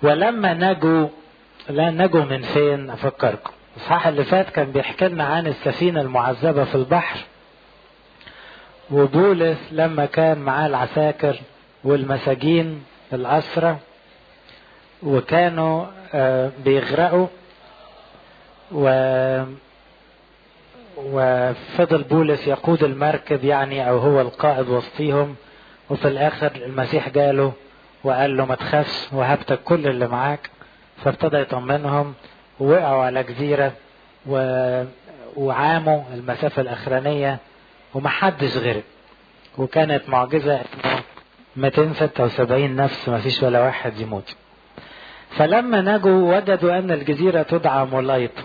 ولما نجوا، لا نجوا من فين؟ أفكركم الصحة اللي فات كان بيحكي لنا عن السفينة المعذبة في البحر، وبولس لما كان معاه العساكر والمساجين الأسرى وكانوا بيغرقوا، وفضل بولس يقود المركب يعني، أو هو القائد وسطيهم، وفي الآخر المسيح جاله وقال له ما تخافش وهبتك كل اللي معاك، فابتدى يطمنهم ووقعوا على جزيرة وعاموا المسافة الأخرانية ومحدش غرق، وكانت معجزة انه 276 نفس ما فيش ولا واحد يموت. فلما نجوا وجدوا ان الجزيرة تدعى مولايطة.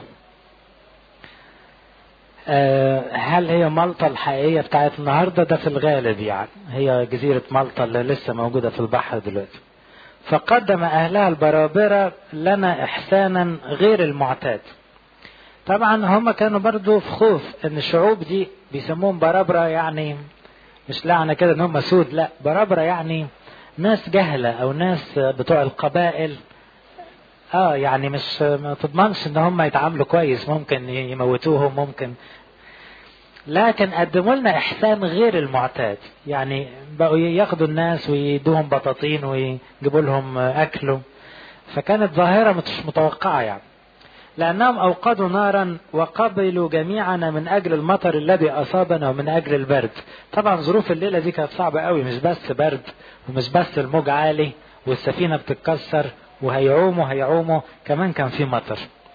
هل هي مالطا الحقيقية بتاعت النهاردة؟ ده في الغالب يعني هي جزيرة مالطا اللي لسه موجودة في البحر دلوقتي. فقدم اهلها البرابرة لنا احسانا غير المعتاد. طبعا هم كانوا برضو في خوف ان الشعوب دي بيسموهم برابرة، يعني مش لعنة كده ان هم سود، لا برابرة يعني ناس جهلة او ناس بتوع القبائل، يعني مش ما تضمنش ان هم يتعاملوا كويس، ممكن يموتوهم ممكن، لكن قدموا لنا احسان غير المعتاد، يعني بقوا ياخدوا الناس ويدوهم بطاطين ويجيبوا لهم اكل، فكانت ظاهرة مش متوقعة يعني. لأنهم أوقدوا نارا وقبلوا جميعنا من أجل المطر الذي أصابنا ومن أجل البرد. طبعا ظروف الليلة دي كانت صعبة قوي، مش بس برد ومش بس الموج عالي والسفينة بتتكسر وهيعوموا كمان كان في مطر.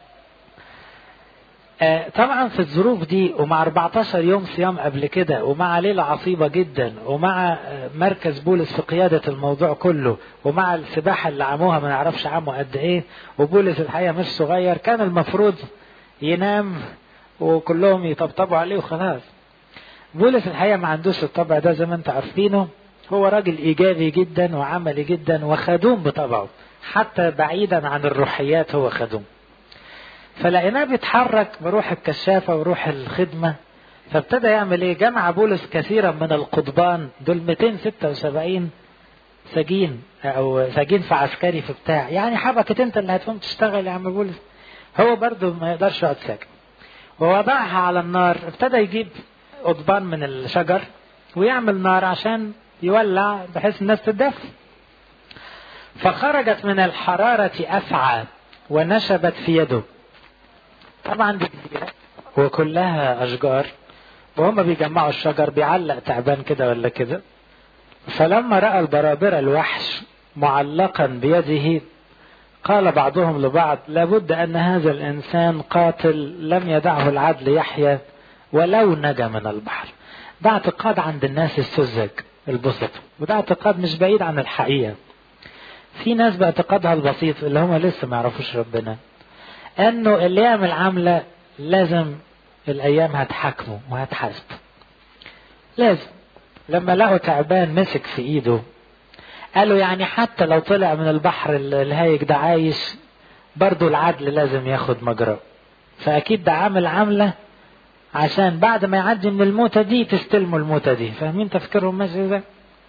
طبعا في الظروف دي ومع 14 يوم صيام قبل كده ومع ليلة عصيبة جدا ومع مركز بولس في قيادة الموضوع كله ومع السباحة اللي عموها ما نعرفش عموا قد ايه، وبولس الحقيقة مش صغير، كان المفروض ينام وكلهم يطبطبوا عليه وخلاص. بولس الحقيقة ما عندوش الطبع ده زي ما انت عارفينه، هو راجل ايجابي جدا وعملي جدا وخدوم بطبعه، حتى بعيدا عن الروحيات هو خدوم. فلقيناه بيتحرك بروح الكشافة وروح الخدمة، فابتدى يعمل ايه؟ جمع بولس كثيرا من القضبان، دول 276 سجين او سجين في عسكري في بتاع، يعني حبكت انت اللي هتقوم تشتغل يا عم بولس، هو برضو ما يقدرش يقعد ساكت. ووضعها على النار، ابتدى يجيب قضبان من الشجر ويعمل نار عشان يولع بحيث الناس تدفى. فخرجت من الحرارة أفعى ونشبت في يده. طبعا دي جزيرة وكلها أشجار، وهم بيجمعوا الشجر بيعلق تعبان كده ولا كده. فلما رأى البرابرة الوحش معلقا بيده قال بعضهم لبعض لابد أن هذا الإنسان قاتل لم يدعه العدل يحيى ولو نجا من البحر. ده اعتقاد عند الناس السذج البسط، وده اعتقاد مش بعيد عن الحقيقة. في ناس باعتقادها البسيط اللي هم لسه ما يعرفوش ربنا انه اللي يعمل عملة لازم الايام هتحاكمه وهتحاسب، لازم. لما لقوا تعبان مسك في ايده قالوا يعني حتى لو طلع من البحر الهايج ده عايش برضو العدل لازم ياخد مجراه، فاكيد ده عامل عملة عشان بعد ما يعدي من الموتة دي تستلموا الموتة دي. فاهمين تفكيرهم ماشي ازاي؟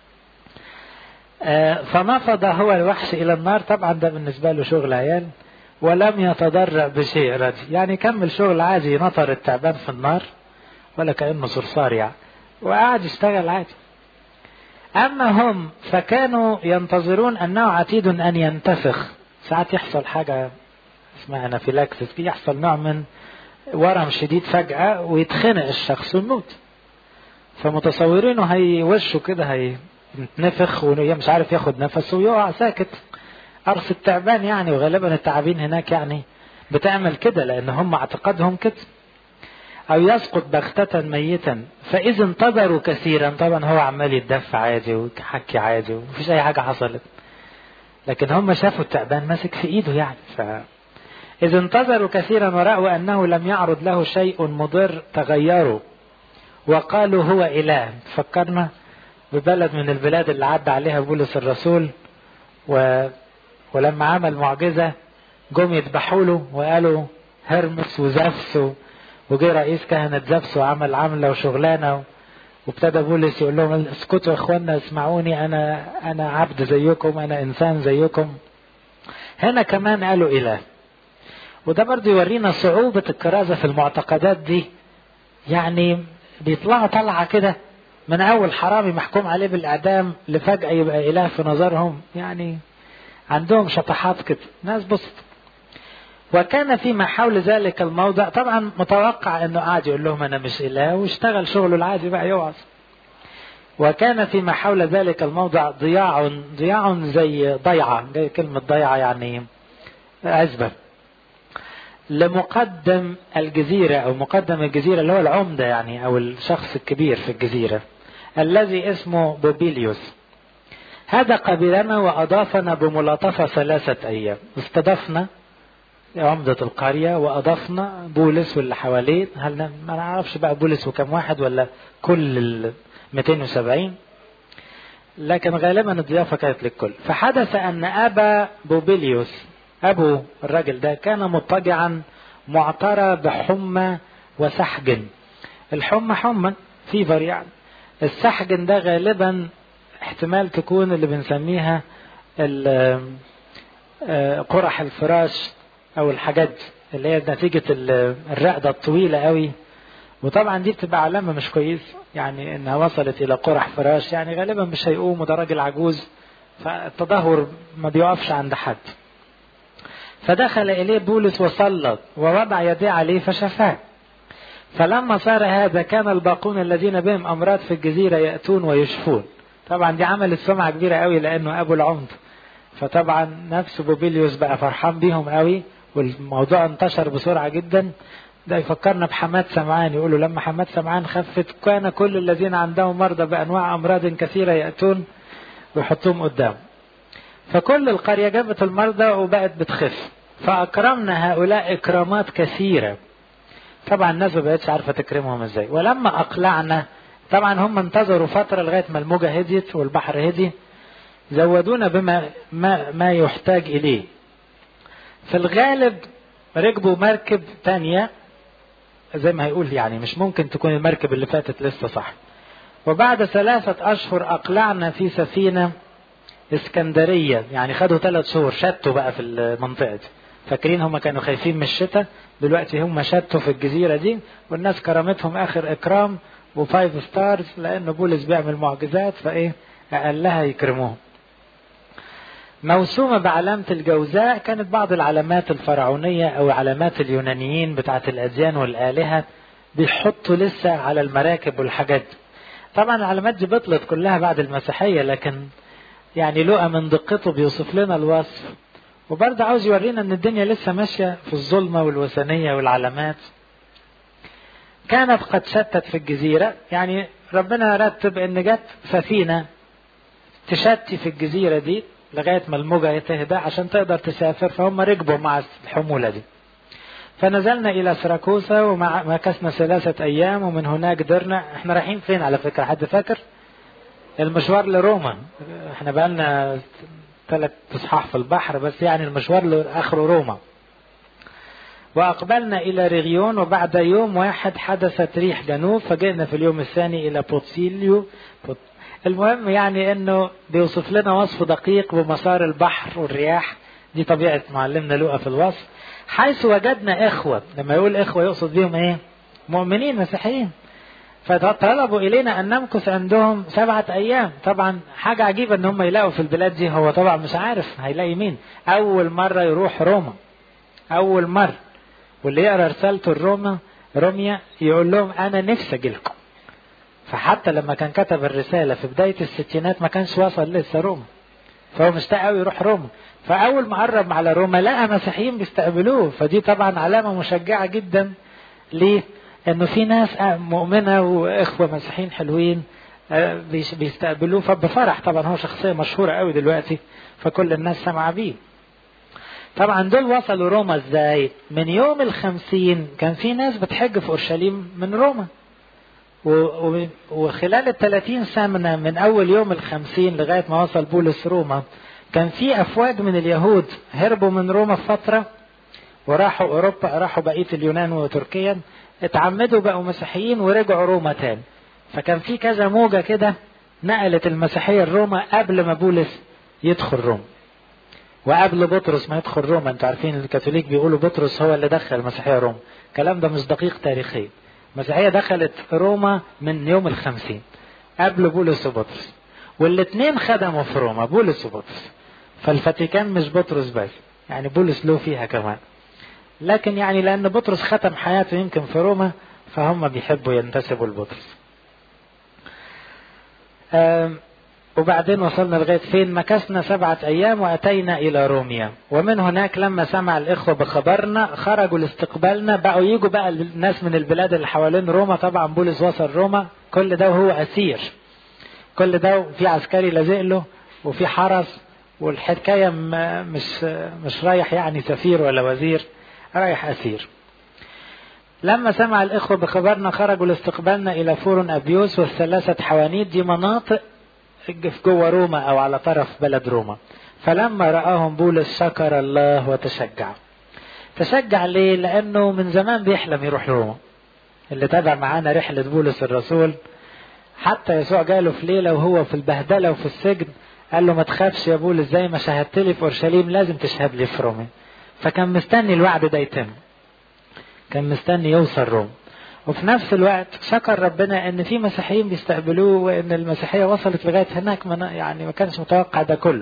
فنفض هو الوحش الى النار. طبعا ده بالنسبة له شغل عيال، ولم يتضرع بشيء ردي، يعني كمل شغل عادي، نطر التعبان في النار ولا كأنه صرصار يعني، وقعد يشتغل عادي. أما هم فكانوا ينتظرون أنه عتيد أن ينتفخ، ساعات يحصل حاجة اسمها أنافيلاكسيس، يحصل نوع من ورم شديد فجأة ويتخنق الشخص ويموت، فمتصورينه هيوشه كده هينتنفخ ومش عارف ياخد نفسه ويقع ساكت. أرس التعبان يعني، وغالبا التعابين هناك يعني بتعمل كده لأن هم اعتقادهم كده. أو يسقط بغتة ميتا فإذا انتظروا كثيرا، طبعا هو عمال يتدفع عادي وحكي عادي ومفيش أي حاجة حصلت، لكن هم شافوا التعبان ماسك في إيده يعني. إذا انتظروا كثيرا ورأوا أنه لم يعرض له شيء مضر تغيروا وقالوا هو إله. فكرنا ببلد من البلاد اللي عدى عليها بولس الرسول، ولما عمل معجزة جم يذبحوا له وقالوا هرمس وزفس، وجي رئيس كهنة زفس وعمل عملة وشغلانة، وابتدى بولس يقول لهم اسكتوا يا اخوانا اسمعوني، انا عبد زيكم، انا انسان زيكم. هنا كمان قالوا إله. وده برضو يورينا صعوبة الكرازة في المعتقدات دي. يعني بيطلعوا طلعة كده من أول حرامي محكوم عليه بالإعدام لفجأة يبقى إله في نظرهم. يعني عندهم شطحات كده ناس بسط. وكان فيما حول ذلك الموضع، طبعا متوقع انه قاعد يقول لهم انا مش اله واشتغل شغله العادي بقى يوعظ. وكان فيما حول ذلك الموضع ضياع زي ضيعة، جاي كلمة ضيعة يعني عزبة، لمقدم الجزيرة او مقدم الجزيرة اللي هو العمدة يعني او الشخص الكبير في الجزيرة الذي اسمه بوبيليوس. هذا قبلنا واضافنا بملاطفة 3 ايام. استضفنا عمدة القرية وأضفنا بولس واللي حواليه. هل ما نعرفش بقى بولس وكم واحد ولا كل 270، لكن غالبا الضيافة كانت للكل. فحدث أن أبا بوبيليوس أبو الرجل ده كان مضطجعا معترى بحمى وسحجن. الحمى حمى فيفر يعني. السحجن ده غالبا احتمال تكون اللي بنسميها قرح الفراش او الحاجات اللي هي نتيجة الرقدة الطويلة قوي. وطبعا دي بتبقى علامة مش كويس يعني انها وصلت الى قرح فراش، يعني غالبا مش هيقوم وده راجل عجوز، فالتدهور ما بيقفش عند حد. فدخل اليه بولس وصلى ووضع يديه عليه فشفاه. فلما صار هذا كان الباقون الذين بهم امراض في الجزيرة يأتون ويشفون. طبعا دي عملت سمعة كبيرة قوي لانه ابو العمد، فطبعا نفس بوبيليوس بقى فرحان بيهم قوي والموضوع انتشر بسرعة جدا. ده يفكرنا بحماد سمعان، يقولوا لما حماد سمعان خفت كان كل الذين عندهم مرضى بأنواع أمراض كثيرة يأتون ويحطوهم قدام. فكل القرية جابت المرضى وبقت بتخف. فأكرمنا هؤلاء إكرامات كثيرة. طبعا الناس ما بقتش عارفة تكرمهم ازاي. ولما أقلعنا، طبعا هم انتظروا فترة لغاية ما الموجة هديت والبحر هدي، زودونا بما ما يحتاج إليه. في الغالب ركبوا مركب تانية زي ما هيقول، يعني مش ممكن تكون المركب اللي فاتت لسه صح. وبعد 3 أشهر أقلعنا في سفينة اسكندرية، يعني خدوا 3 شهور شتوا بقى في المنطقة دي. فاكرين هم كانوا خايفين من الشتاء، دلوقتي هم شتوا في الجزيرة دي والناس كرمتهم آخر إكرام و5 ستارز، لأنه بولس بيعمل معجزات فإيه أقلها يكرموهم. موسومة بعلامة الجوزاء، كانت بعض العلامات الفرعونية أو علامات اليونانيين بتاعت الأديان والآلهة بيحطوا لسه على المراكب والحاجات. طبعا العلامات دي بطلت كلها بعد المسيحية، لكن يعني لقى من دقته بيوصف لنا الوصف. وبرضه عاوز يورينا ان الدنيا لسه ماشية في الظلمة والوثنية والعلامات. كانت قد شتت في الجزيرة، يعني ربنا رتب ان جت سفينة تشتي في الجزيرة دي لغاية ما الموجة تهدى عشان تقدر تسافر. فهم ركبوا مع الحمولة دي. فنزلنا إلى سراكوسا ومكثنا 3 أيام، ومن هناك درنا. احنا رايحين فين على فكرة؟ حد فاكر؟ المشوار لروما. احنا بقالنا 3 أصحاح في البحر، بس يعني المشوار لآخر روما. وأقبلنا إلى ريغيون، وبعد يوم واحد حدثت ريح جنوب، فجئنا في اليوم الثاني إلى بوتسيليو. المهم يعني انه بيوصف لنا وصف دقيق بمسار البحر والرياح. دي طبيعة معلمنا لوقا في الوصف. حيث وجدنا إخوة، لما يقول إخوة يقصد بهم إيه؟ مؤمنين مسيحيين. فطلبوا إلينا أن نمكث عندهم 7 أيام. طبعا حاجة عجيبة أن هم يلاقوا في البلاد دي. هو طبعا مش عارف هيلاقي مين، أول مرة يروح روما، أول مرة. واللي يقرأ رسالته روميا يقول لهم أنا نفسي أجيلكم. فحتى لما كان كتب الرسالة في بداية الستينات ما كانش وصل لسه روما، فهو مشتاق قوي يروح روما. فأول ما قرب على روما لقى مسيحيين بيستقبلوه. فدي طبعا علامة مشجعة جدا ليه؟ انه في ناس مؤمنة واخوة مسيحيين حلوين بيستقبلوه فبفرح. طبعا هو شخصية مشهورة قوي دلوقتي فكل الناس سمع بيه. طبعا دول وصلوا روما ازاي؟ من يوم 50 كان في ناس بتحج في اورشليم من روما، وخلال 30 سنة من اول يوم 50 لغاية ما وصل بولس روما كان في افواج من اليهود هربوا من روما في فترة وراحوا اوروبا، راحوا بقية اليونان وتركيا، اتعمدوا بقوا مسيحيين ورجعوا روما تاني. فكان في كذا موجة كده نقلت المسيحية لروما قبل ما بولس يدخل روما. وقبل بطرس ما يدخل روما. انتوا عارفين الكاثوليك بيقولوا بطرس هو اللي دخل المسيحية روما. الكلام ده مش دقيق تاريخيا. المسيحية دخلت روما من يوم 50 قبل بولس وبطرس، والاثنين خدموا في روما، بولس وبطرس. فالفاتيكان مش بطرس بس، يعني بولس له فيها كمان، لكن يعني لأن بطرس ختم حياته يمكن في روما فهم بيحبوا ينتسبوا لبطرس. وبعدين وصلنا لغاية فين؟ مكثنا 7 أيام وأتينا إلى روميا، ومن هناك لما سمع الإخوة بخبرنا خرجوا لاستقبالنا. بقوا يجوا بقى الناس من البلاد اللي حوالين روما. طبعا بولس وصل روما كل ده وهو أسير، كل ده في عسكري لازق له وفي حرس، والحكاية مش رايح يعني سفير ولا وزير، رايح أسير. لما سمع الإخوة بخبرنا خرجوا لاستقبالنا إلى فورن أبيوس والثلاثة حوانيت، دي مناطق في جوه روما أو على طرف بلد روما. فلما رآهم بولس شكر الله وتشجع. تشجع ليه؟ لأنه من زمان بيحلم يروح روما. اللي تابع معانا رحلة بولس الرسول، حتى يسوع جاله في ليلة وهو في البهدلة وفي السجن قال له ما تخافش يا بولس، زي ما شهدت لي في أورشليم لازم تشهد لي في روما. فكان مستني الوعد ده يتم، كان مستني يوصل روما. وفي نفس الوقت شكر ربنا ان في مسيحيين بيستقبلوه، وان المسيحية وصلت لغاية هناك، يعني ما كانش متوقع ده كله.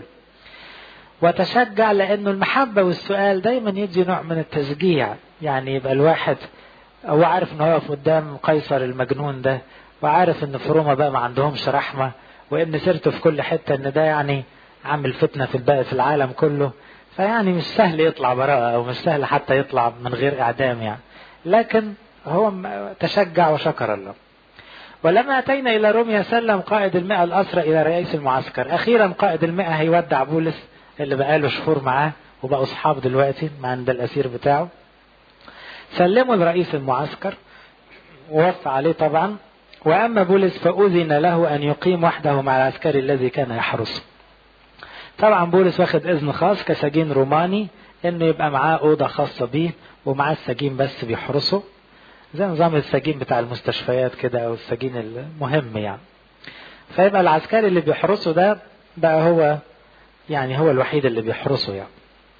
وتشجع لانه المحبة والسؤال دايما يدي نوع من التشجيع. يعني يبقى الواحد هو عارف ان هو في قدام قيصر المجنون ده، وعارف ان في روما بقى ما عندهمش رحمة، وان سيرته في كل حتة ان ده يعني عامل فتنة في العالم كله. فيعني مش سهل يطلع براءة، او مش سهل حتى يطلع من غير اعدام يعني. لكن هو تشجع وشكر الله. ولما أتينا إلى روميا سلم قائد 100 الأسرى إلى رئيس المعسكر. أخيرا قائد 100 هيودع بولس اللي بقاله شهور معاه وبقوا أصحاب دلوقتي مع عند الأسير بتاعه. سلموا لرئيس المعسكر ووفى عليه طبعا. وأما بولس فأذن له أن يقيم وحده مع العسكري الذي كان يحرسه. طبعا بولس واخد إذن خاص كسجين روماني إنه يبقى معاه أوضة خاصة بيه ومعاه السجين بس بيحرسه، زي نظام السجين بتاع المستشفيات كده او السجين المهم يعني. فيبقى العسكري اللي بيحرسه ده بقى هو يعني هو الوحيد اللي بيحرسه يعني.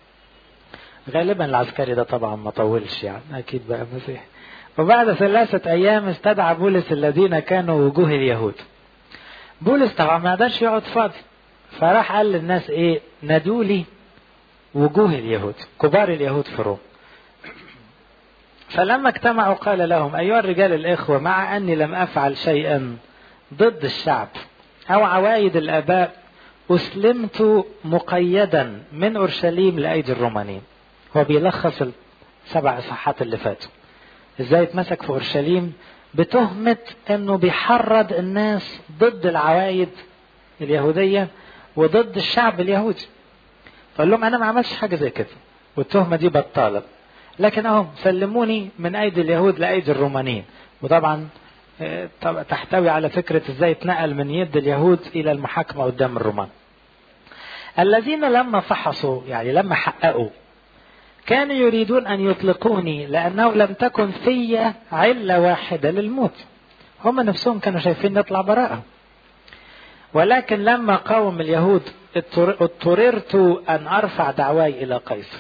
غالبا العسكري ده طبعا ما طولش يعني، اكيد بقى مسيح. وبعد 3 أيام استدعى بولس الذين كانوا وجوه اليهود. بولس طبعا ما قدرش يقعد فاضي، فراح قال للناس ايه؟ نادولي وجوه اليهود، كبار اليهود في روما. فلما اجتمعوا قال لهم أيها الرجال الإخوة، مع أني لم أفعل شيئا ضد الشعب أو عوايد الآباء، أسلمت مقيدا من أورشليم لأيدي الرومانيين. هو بيلخص 7 إصحاحات اللي فاتوا إزاي اتمسك في أورشليم بتهمة أنه بيحرض الناس ضد العوايد اليهودية وضد الشعب اليهودي. فقال لهم أنا ما عملش حاجة زي كده، والتهمة دي بطالة، لكن اهم سلموني من ايدي اليهود لايدي الرومانيين. وطبعا تحتوي على فكرة ازاي اتنقل من يد اليهود الى المحاكمة قدام الرومان. الذين لما فحصوا يعني لما حققوا كانوا يريدون ان يطلقوني، لانه لم تكن في علة واحدة للموت. هم نفسهم كانوا شايفين نطلع براءة، ولكن لما قاوم اليهود اضطررت ان ارفع دعواي الى قيصر،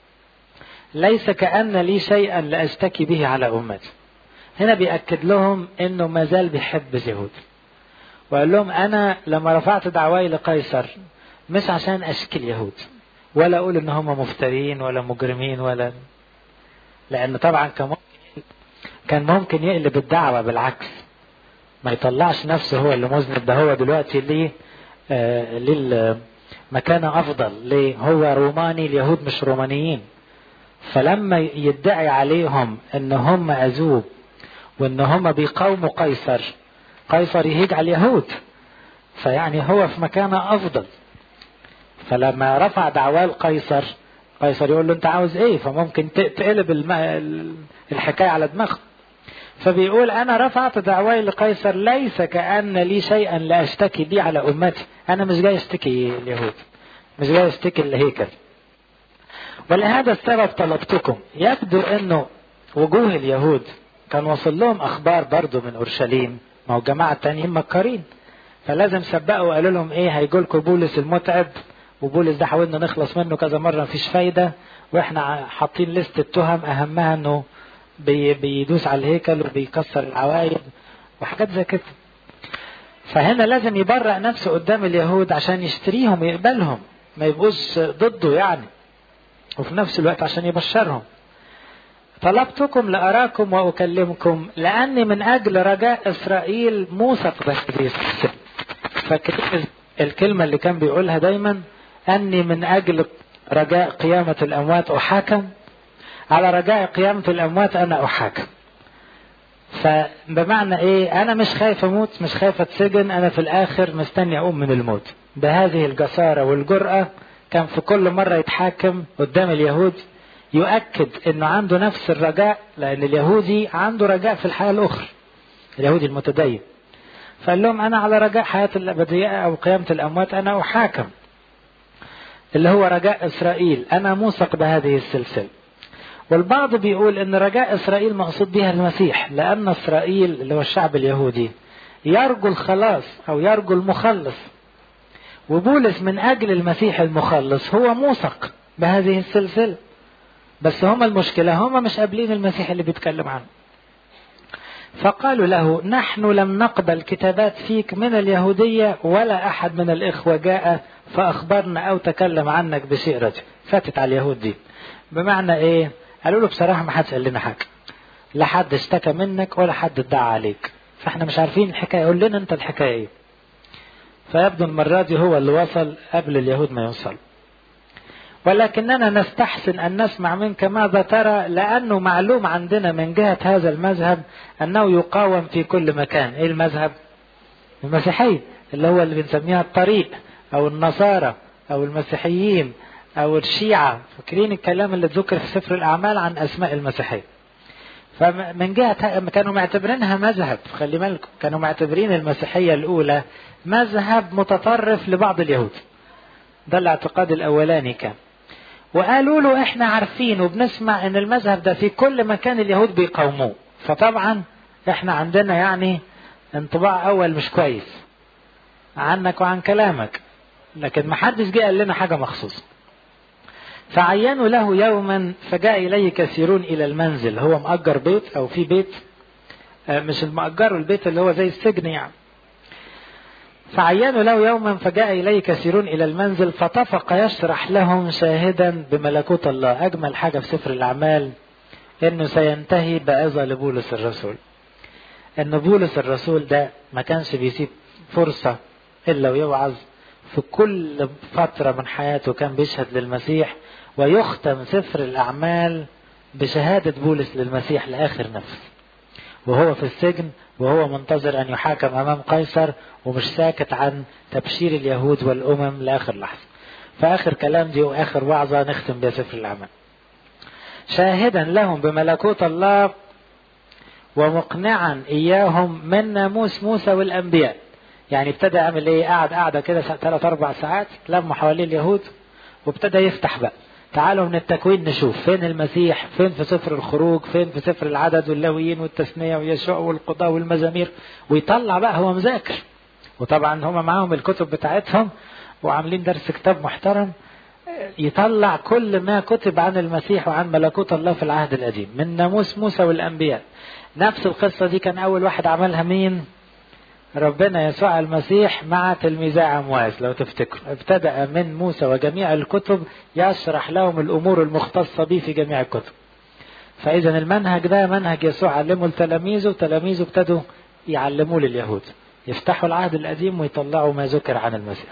ليس كأن لي شيئا لأشتكي به على أمتي. هنا بيأكد لهم أنه ما زال بيحب اليهود، وقال لهم أنا لما رفعت دعواي لقيصر مش عشان أشكي اليهود ولا أقول إن هم مفترين ولا مجرمين ولا، لأن طبعا كان ممكن يقلب الدعوة بالعكس، ما يطلعش نفسه هو اللي مذنب، ده هو دلوقتي ليه مكانة أفضل، ليه هو روماني اليهود مش رومانيين. فلما يدعي عليهم ان هم اذوب وان هم بيقاوموا قيصر، قيصر يهيج على اليهود، فيعني هو في مكانه افضل. فلما رفع دعواه لقيصر، قيصر يقول له انت عاوز ايه؟ فممكن تقلب الحكاية على دماغه. فبيقول انا رفعت دعواي لقيصر ليس كأن لي شيئا لاشتكي به على امتي. انا مش جاي اشتكي اليهود، مش جاي اشتكي الهيكل، ولهذا السبب طلبتكم. يبدو انه وجوه اليهود كان وصل لهم اخبار برضو من اورشليم، ما هو جماعة تانيين مكارين، فلازم سبقوا وقالوا لهم ايه؟ هيجولكوا بولس المتعب وبولس ده حاولنا نخلص منه كذا مرة مفيش فايدة، واحنا حاطين لست التهم اهمها انه بيدوس على الهيكل وبيكسر العوايد وحاجات زي كده. فهنا لازم يبرأ نفسه قدام اليهود عشان يشتريهم ويقبلهم، ما يبقوش ضده يعني، وفي نفس الوقت عشان يبشرهم. طلبتكم لأراكم وأكلمكم لأني من أجل رجاء إسرائيل موثق بهذه السلسلة. فاكرين الكلمة اللي كان بيقولها دايما، أني من أجل رجاء قيامة الأموات أحاكم، على رجاء قيامة الأموات أنا أحاكم. فبمعنى إيه؟ أنا مش خايف أموت، مش خايف أتسجن، أنا في الآخر مستني أقوم من الموت. بهذه الجسارة والجرأة كان في كل مرة يتحاكم قدام اليهود يؤكد أنه عنده نفس الرجاء، لأن اليهودي عنده رجاء في الحياة الأخرى، اليهودي المتدين. فقال لهم أنا على رجاء حياة الأبدية أو قيامة الأموات أنا أحاكم، اللي هو رجاء إسرائيل، أنا موثق بهذه السلسلة. والبعض بيقول أن رجاء إسرائيل مقصود بها المسيح، لأن إسرائيل اللي هو الشعب اليهودي يرجو الخلاص أو يرجو المخلص، وبولس من أجل المسيح المخلص هو موثق بهذه السلسلة. بس هم المشكلة هم مش قابلين المسيح اللي بيتكلم عنه. فقالوا له نحن لم نقبل كتابات فيك من اليهودية ولا أحد من الإخوة جاء فأخبرنا أو تكلم عنك بشيء رجل. فاتت على اليهود دي. بمعنى إيه؟ قالوا له بصراحة ما حدش قال لنا حاجة، لا حد اشتكى منك ولا حد ادعى عليك، فاحنا مش عارفين الحكاية، قول لنا انت الحكاية ايه. فيبدو المرة دي هو اللي وصل قبل اليهود ما يوصل. ولكننا نستحسن أن نسمع منك ماذا ترى، لأنه معلوم عندنا من جهة هذا المذهب أنه يقاوم في كل مكان. إيه المذهب؟ المسيحية، اللي هو اللي بنسميها الطريق أو النصارى أو المسيحيين أو الشيعة. فاكرين الكلام اللي ذكر في سفر الأعمال عن أسماء المسيحية. فمن جهة كانوا معتبرينها مذهب، خلي بالكم كانوا معتبرين المسيحية الأولى مذهب متطرف لبعض اليهود، ده الاعتقاد الأولاني كان. وقالوا له احنا عارفين وبنسمع ان المذهب ده في كل مكان اليهود بيقاوموه، فطبعا احنا عندنا يعني انطباع اول مش كويس عنك وعن كلامك، لكن ما حدش جه قال لنا حاجة مخصوص. فعينوا له يوما فجاء إليه كثيرون إلى المنزل. هو مأجر بيت أو في بيت، مش المأجر البيت اللي هو زي السجن يعني. فعينوا له يوما فجاء إليه كثيرون إلى المنزل فطفق يشرح لهم شاهدا بملكوت الله. أجمل حاجة في سفر الأعمال إنه سينتهي بعظة لبولس الرسول. إن بولس الرسول ده ما كانش بيسيب فرصة إلا ويوعظ، في كل فترة من حياته كان بيشهد للمسيح. ويختم سفر الأعمال بشهادة بولس للمسيح لآخر نفس، وهو في السجن وهو منتظر أن يحاكم أمام قيصر، ومش ساكت عن تبشير اليهود والأمم لآخر لحظة. فآخر كلام دي وآخر وعظة نختم بها سفر الأعمال. شاهدا لهم بملكوت الله ومقنعا إياهم من ناموس موسى والأنبياء. يعني ابتدى يعمل إيه؟ قعدة كده 3-4 ساعات لما حوالين اليهود، وابتدى يفتح بقى تعالوا من التكوين نشوف فين المسيح، فين في سفر الخروج، فين في سفر العدد واللاويين والتثنية ويشوع والقضاء والمزامير، ويطلع بقى هو مذاكر. وطبعا هم معاهم الكتب بتاعتهم وعاملين درس كتاب محترم، يطلع كل ما كتب عن المسيح وعن ملكوت الله في العهد القديم من ناموس موسى والأنبياء. نفس القصة دي كان أول واحد عملها مين؟ ربنا يسوع المسيح مع تلميذي عمواس. لو تفتكر ابتدأ من موسى وجميع الكتب يشرح لهم الأمور المختصة به في جميع الكتب. فإذا المنهج ده منهج يسوع علمه لتلاميذه، وتلاميذه ابتدوا يعلموه لليهود، يفتحوا العهد القديم ويطلعوا ما ذكر عن المسيح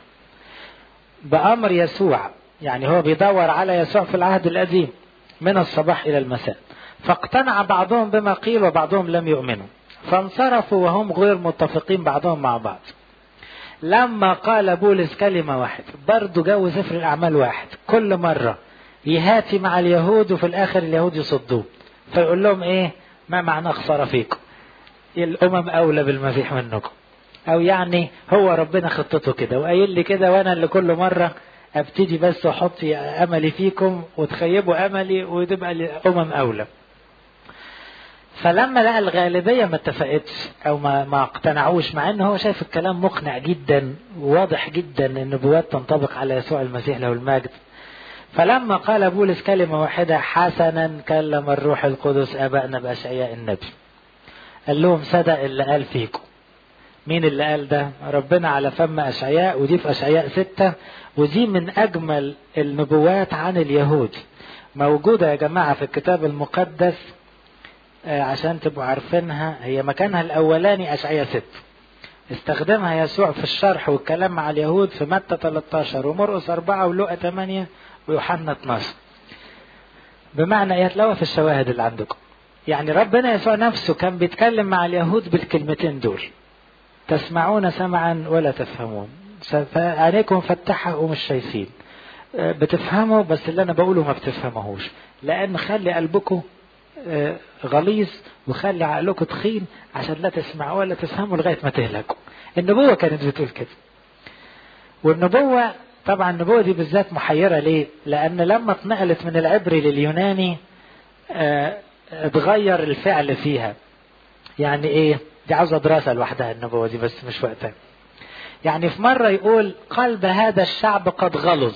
بأمر يسوع. يعني هو بيدور على يسوع في العهد القديم من الصباح إلى المساء. فاقتنع بعضهم بما قيل وبعضهم لم يؤمنوا، فانصرفوا وهم غير متفقين بعضهم مع بعض. لما قال بولس كلمة واحدة، برضو جو سفر الأعمال واحد، كل مرة يهاتي مع اليهود وفي الآخر اليهود يصدوه. فيقول لهم إيه؟ ما معنى خسارة فيكم؟ الأمم أولى بالمسيح منكم. أو يعني هو ربنا خطته كده وقايل لي كده، وأنا اللي كل مرة أبتدي بس وأحط أملي فيكم وتخيبوا أملي وتبقى الأمم أولى. فلما لقى الغالبية ما اتفقتش او ما اقتنعوش، مع انه هو شايف الكلام مقنع جدا وواضح جدا ان النبوات تنطبق على يسوع المسيح له المجد، فلما قال بولس كلمة واحدة: حسنا كلم الروح القدس آبائنا بأشعياء النبي. قال لهم صدق اللي قال فيكم. مين اللي قال ده؟ ربنا على فم أشعياء، ودي في أشعياء 6، ودي من أجمل النبوات عن اليهود موجودة يا جماعة في الكتاب المقدس. عشان تبقوا عارفينها، هي مكانها الأولاني أشعياء 6، استخدمها يسوع في الشرح والكلام مع اليهود في متى 13 ومرقس 4 ولوقا 8 ويوحنا 12. بمعنى هتلاقوها في الشواهد اللي عندكم. يعني ربنا يسوع نفسه كان بيتكلم مع اليهود بالكلمتين دول: تسمعون سمعا ولا تفهمون، عينيكم مفتحة ومش شايفين، بتفهموا بس اللي انا بقوله ما بتفهموهوش، لان خلي قلبكم غليظ وخلي عقلكم تخين عشان لا تسمعوا ولا تفهموا لغاية ما تهلكوا. النبوة كانت بتقول كده. والنبوة طبعا النبوة دي بالذات محيرة ليه؟ لأن لما اتنقلت من العبري لليوناني اتغير الفعل فيها. يعني ايه؟ دي عاوزة دراسة لوحدها النبوة دي، بس مش وقتها. يعني في مرة يقول: قلب هذا الشعب قد غلظ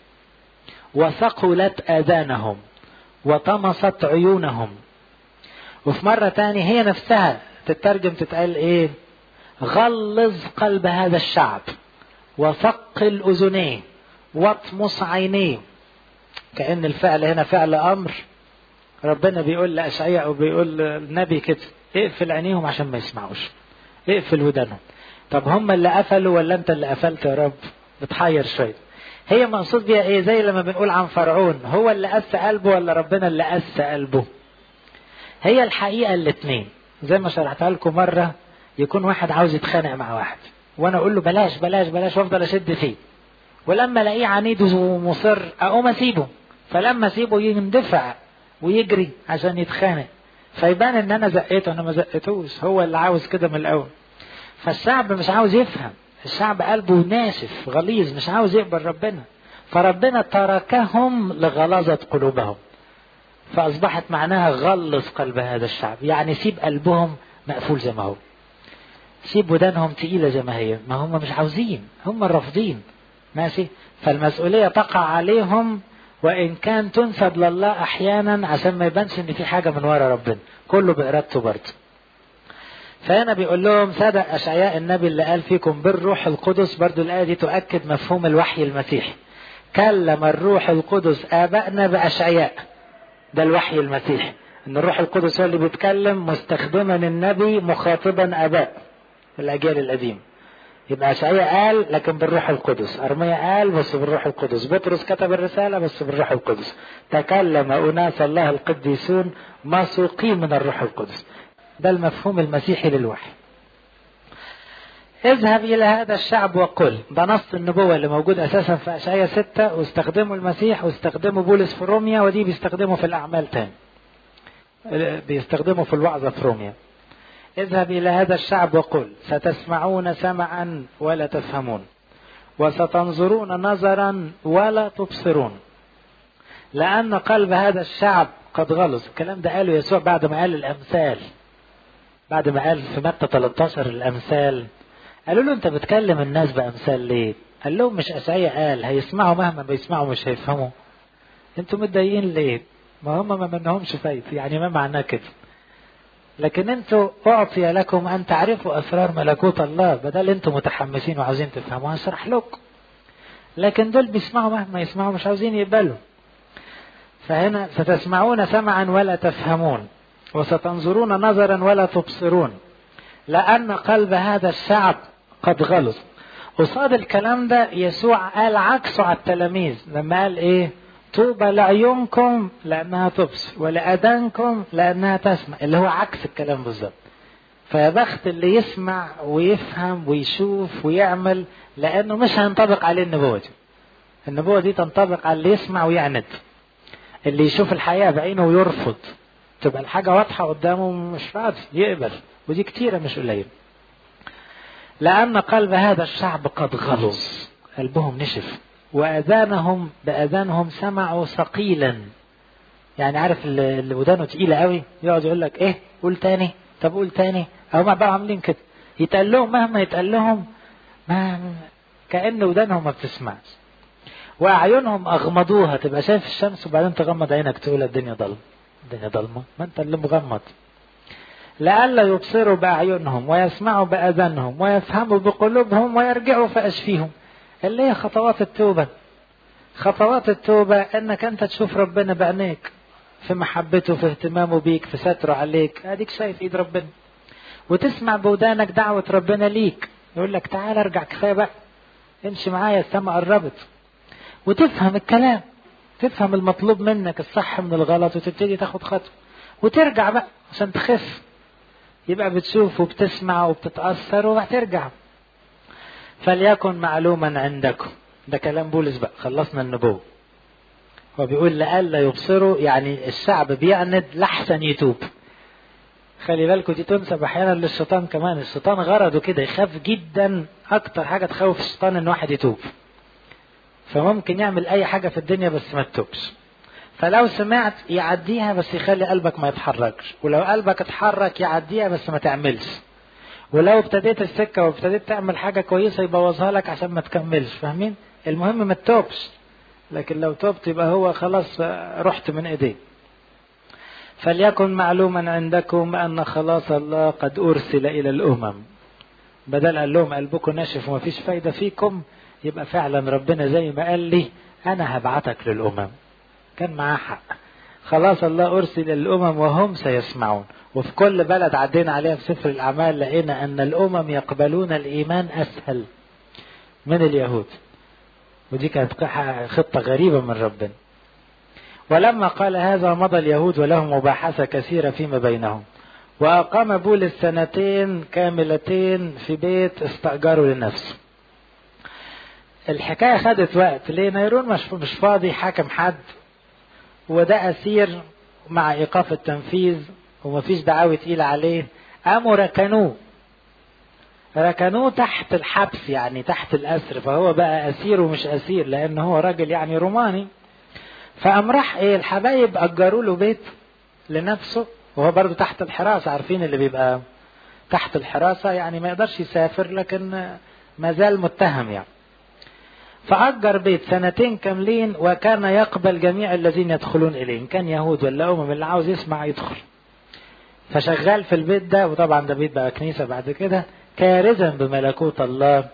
وثقلت آذانهم وطمست عيونهم. وفي مرة تاني هي نفسها تترجم تتقال ايه؟ غلظ قلب هذا الشعب وثقل أذنيه واطمس عينيه. كأن الفعل هنا فعل أمر. ربنا بيقول لأشعياء وبيقول النبي كده: اقفل عينيهم عشان ما يسمعوش، اقفل ودانهم. طب هم اللي قفلوا ولا انت اللي قفلت يا رب؟ بتحير شوية. هي مقصود بيها ايه؟ زي لما بنقول عن فرعون: هو اللي قس قلبه ولا ربنا اللي قس قلبه؟ هي الحقيقة الاتنين. زي ما شرحتها لكم مرة، يكون واحد عاوز يتخانق مع واحد وانا اقول له بلاش بلاش بلاش وافضل اشد فيه، ولما الاقيه عنيد ومصر اقوم اسيبه، فلما اسيبه يندفع ويجري عشان يتخانق، فيبان ان انا زقيته. انا ما زقيتوش، هو اللي عاوز كده من الاول. فالشعب مش عاوز يفهم، الشعب قلبه ناشف غليظ مش عاوز يقبل ربنا، فربنا تركهم لغلاظة قلوبهم، فاصبحت معناها غلظ قلب هذا الشعب. يعني سيب قلبهم مقفول زي ما هو، سيب ودانهم تقيلة زي ما هي، ما هم مش عاوزين، هم الرافضين. ماشي؟ فالمسؤولية تقع عليهم، وإن كان تنسب لله أحيانا عشان ما يبانش إن في حاجة من وراء ربنا، كله بإرادته برضه. فهنا بيقول لهم صدق أشعياء النبي اللي قال فيكم بالروح القدس. برضه الآية دي تؤكد مفهوم الوحي المسيحي. كلم الروح القدس آبائنا بأشعياء، ده الوحي المسيحي، إن الروح القدس هو اللي بيتكلم مستخدما النبي مخاطبا آباء الأجيال القديمة. يبقى أشعياء قال لكن بالروح القدس، أرميا قال بس بالروح القدس، بطرس كتب الرسالة بس بالروح القدس، تكلم أناس الله القديسون مسوقين من الروح القدس. ده المفهوم المسيحي للوحي. اذهب إلى هذا الشعب وقل، ده نص النبوة اللي موجود أساسا في أشعياء 6، واستخدمه المسيح واستخدمه بولس في روميا، ودي بيستخدمه في الأعمال تاني، بيستخدمه في الوعظة في روميا. اذهب إلى هذا الشعب وقل: ستسمعون سمعا ولا تفهمون، وستنظرون نظرا ولا تبصرون، لأن قلب هذا الشعب قد غلظ. الكلام ده قاله يسوع بعد ما قال الأمثال، بعد ما قال في متى 13 الأمثال. قالوا له: أنت بتكلم الناس بأمثال ليه؟ قال لهم: مش أشعياء قال هيسمعوا مهما بيسمعوا مش هيفهموا؟ أنتوا متضايقين ليه؟ ما هم ما منهمش فايد، يعني ما معناه كده. لكن انتوا اعطي لكم ان تعرفوا اسرار ملكوت الله، بدل انتوا متحمسين وعاوزين تفهموا هشرح لكم. لكن دول بيسمعوا مهما يسمعوا مش عاوزين يقبلوا. فهنا ستسمعون سمعا ولا تفهمون، وستنظرون نظرا ولا تبصرون، لأن قلب هذا الشعب قد غلظ. قصاد الكلام ده يسوع قال عكسه على التلاميذ لما قال ايه؟ طوبى لعيونكم لأنها تبصر ولأذانكم لأنها تسمع، اللي هو عكس الكلام بالظبط. فيا بخت اللي يسمع ويفهم ويشوف ويعمل، لأنه مش هينطبق عليه النبوة دي. النبوة دي تنطبق على اللي يسمع ويعند، اللي يشوف الحياة بعينه ويرفض، تبقى الحاجة واضحة قدامه مش راضي يقبل، ودي كتيرة مش قليل. لأن قلب هذا الشعب قد غلظ، قلبهم نشف، وأذانهم بأذانهم سمعوا ثقيلا. يعني عارف اللي ودانه تقيلة قوي يقعد يقول لك ايه قول تاني، طب قول تاني. هم بقى عاملين كده، يتقال لهم مهما يتقال لهم ما كأن ودانهم ما بتسمعش. وأعينهم أغمضوها، تبقى شايف الشمس وبعدين تغمض عينك تقول الدنيا ضلمة. الدنيا ضلمة، ما أنت اللي مغمض. لئلا يبصروا بأعينهم ويسمعوا بأذانهم ويفهموا بقلوبهم ويرجعوا فأشفيهم. اللي هي خطوات التوبة. خطوات التوبة انك انت تشوف ربنا بعينيك في محبته، في اهتمامه بيك، في ستره عليك، اديك شايف ايد ربنا. وتسمع بودانك دعوة ربنا ليك، يقول لك تعال ارجع كفاية بقى، امشي معايا السما قربت. وتفهم الكلام، تفهم المطلوب منك الصح من الغلط، وتبتدي تاخد خطوة وترجع بقى عشان تخف. يبقى بتشوف وبتسمع وبتتأثر وهترجع. فليكن معلوما عندكم. ده كلام بولس بقى، خلصنا النبوة. هو بيقول لألا يبصروا، يعني الشعب بيعند لحسن يتوب. خلي بالكم دي تنسب احيانا للشيطان كمان. الشيطان غرضه كده، يخاف جدا. اكتر حاجة تخوف الشيطان ان واحد يتوب، فممكن يعمل اي حاجة في الدنيا بس ما تتوبش. فلو سمعت يعديها بس يخلي قلبك ما يتحركش، ولو قلبك اتحرك يعديها بس ما تعملش. ولو ابتديت السكة وابتديت تعمل حاجة كويسة يبوظها لك عشان ما تكملش. فاهمين؟ المهم ما تتوبش، لكن لو توبت يبقى هو خلاص رحت من ايديه. فليكن معلوما عندكم أن خلاص الله قد أرسل إلى الأمم. بدل قال لهم قلبكم ناشف وما فيش فايدة فيكم، يبقى فعلا ربنا زي ما قال لي أنا هبعتك للأمم. كان معاه حق. خلاص الله أرسل إلى الأمم وهم سيسمعون. وفي كل بلد عدينا عليها في سفر الأعمال لقينا أن الأمم يقبلون الإيمان أسهل من اليهود. ودي كانت خطة غريبة من ربنا. ولما قال هذا مضى اليهود ولهم مباحثة كثيرة فيما بينهم. وأقام بولس 2 كاملتين في بيت استأجره لنفسه. الحكاية خدت وقت ليه؟ نيرون مش فاضي حاكم حد، وده أسير مع إيقاف التنفيذ ومفيش دعاوى تقيلة عليه. قاموا ركنوه تحت الحبس، يعني تحت الأسر. فهو بقى أسير ومش أسير لأنه هو راجل يعني روماني. فقام راح الحبايب أجروا له بيت لنفسه، وهو برضو تحت الحراسة. عارفين اللي بيبقى تحت الحراسة يعني ما يقدرش يسافر، لكن ما زال متهم يعني. فأجر بيت 2 كاملين، وكان يقبل جميع الذين يدخلون إليه، إن كان يهود ولا أمم، اللي عاوز يسمع يدخل. فشغال في البيت ده، وطبعا ده بيت بقى كنيسة بعد كده، كارزا بملكوت الله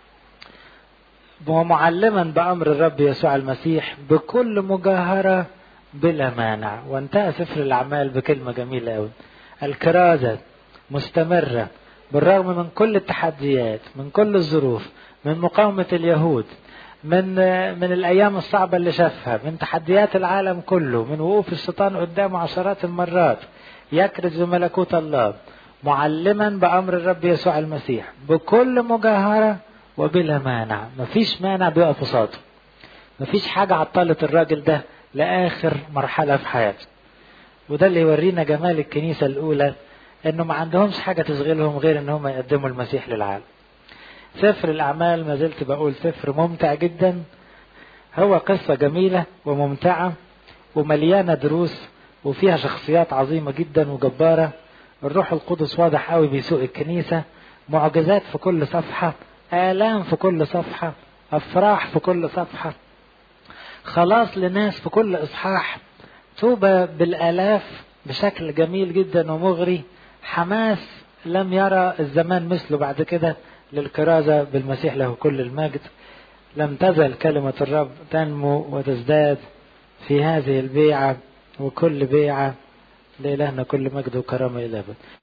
ومعلما بأمر الرب يسوع المسيح بكل مجاهرة بلا مانع. وانتهى سفر الأعمال بكلمة جميلة أوي: الكرازة مستمرة بالرغم من كل التحديات، من كل الظروف، من مقاومة اليهود، من الأيام الصعبة اللي شافها، من تحديات العالم كله، من وقوف الشيطان قدامه عشرات المرات. يكرز بملكوت الله معلما بأمر الرب يسوع المسيح بكل مجاهرة وبلا مانع. مفيش مانع بيقف قصاده، مفيش حاجة عطلت الراجل ده لآخر مرحلة في حياته. وده اللي يورينا جمال الكنيسة الأولى، إنه ما عندهمش حاجة تشغلهم غير إنهم يقدموا المسيح للعالم. سفر الأعمال ما زلت بقول سفر ممتع جدا. هو قصة جميلة وممتعة ومليانة دروس وفيها شخصيات عظيمة جدا وجبارة. الروح القدس واضح قوي بيسوق الكنيسة. معجزات في كل صفحة، آلام في كل صفحة، أفراح في كل صفحة، خلاص لناس في كل إصحاح، توبة بالآلاف بشكل جميل جدا ومغري، حماس لم يرى الزمان مثله بعد كده للكرازة بالمسيح له كل المجد. لم تزل كلمة الرب تنمو وتزداد في هذه البيعة وكل بيعة. لإلهنا كل مجد وكرامة إلى أبد.